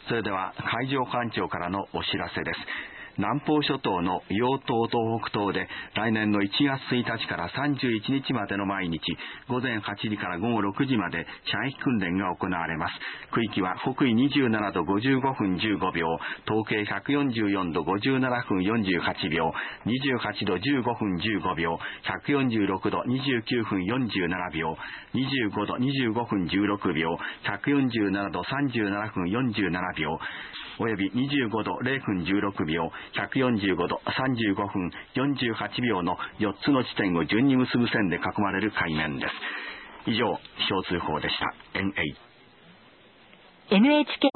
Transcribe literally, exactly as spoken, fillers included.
それでは海上保安庁からのお知らせです。南方諸島の硫黄島、東北東で来年のいちがつついたちからさんじゅういちにちまでの毎日ごぜんはちじからごごろくじまで射撃訓練が行われます。区域は北緯にじゅうななどごじゅうごふんじゅうごびょう、東経ひゃくよんじゅうよんどごじゅうななふんよんじゅうはちびょう、にじゅうはちどじゅうごふんじゅうごびょう、ひゃくよんじゅうろくどにじゅうきゅうふんよんじゅうななびょう、にじゅうごどにじゅうごふんじゅうろくびょう、ひゃくよんじゅうななどさんじゅうななふんよんじゅうななびょう、およびにじゅうごどれいふんじゅうろくびょう、ひゃくよんじゅうごどさんじゅうごふんよんじゅうはちびょうのよっつの地点を順に結ぶ線で囲まれる海面です。以上、気象通報でした。エヌエイチ エヌエイチケー